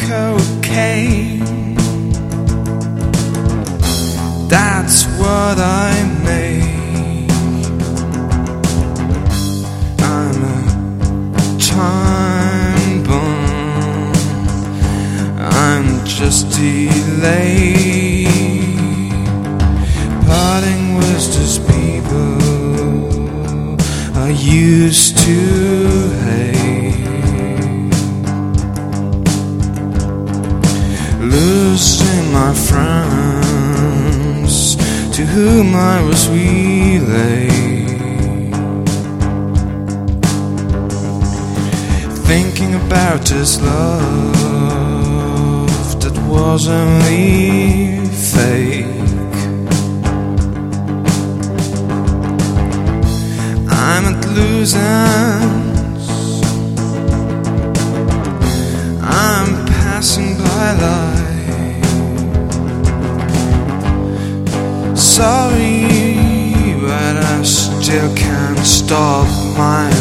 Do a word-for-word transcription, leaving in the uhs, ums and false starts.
cocaine. That's what I make. I'm a time bomb. I'm just delayed. Parting with just people I used to hate. Losing my friends to whom I was relayed. Thinking about this love that was only fake. I'm at losers. I'm passing by life. Sorry, but I still can't stop my